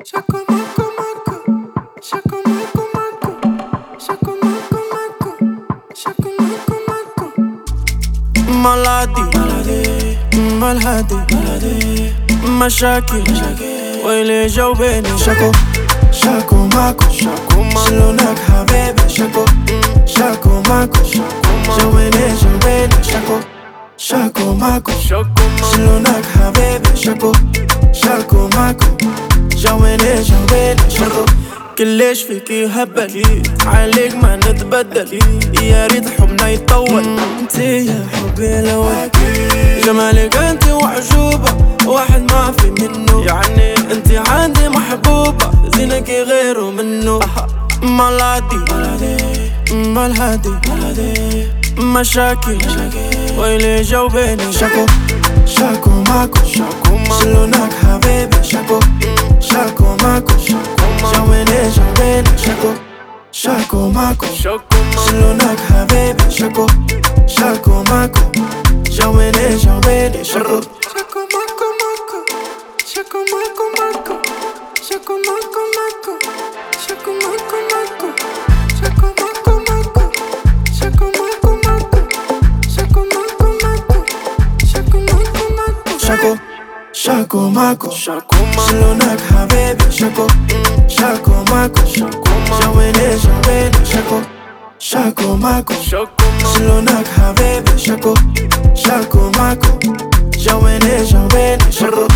Shaku maku maku, shaku maku maku, shaku maku maku, shaku maku maku. ملادي ملهادي مشاكل ويلي جاوبيني شاكو شاكو ماكو شلونك حبيبي شاكو ماكو جاوبيني شاكو ماكو شلونك حبيبي شاكو ماكو جاوبيني شاكو كليش فيك يهبل عليك ما نتبدل يا ريت حبنا يطول انتي يا حبي الاول جمالك انتي وعجوبة واحد ما في منه يعني انتي عندي محبوبة زينك غيره منه ملهادي مشاكل ويلي جاوبيني شاكو ماكو شلونك حبيبي شاكو ماكو جاوبيني شاكو ماكو شلونك حبيبي شاكو ماكو جاوبيني شاكو ماكو ماكو شاكو ماكو ماكو شاكو ماكو ماكو شاكو ماكو ماكو شاكو ماكو ماكو شاكو ماكو ماكو شاكو ماكو ماكو شاكو ماكو ماكو شاكو ماكو شلونك حبيبي شاكو ماكو جاوبيني شاكو ماكو شلونك حبيبي شاكو ماكو جاوبيني شاكو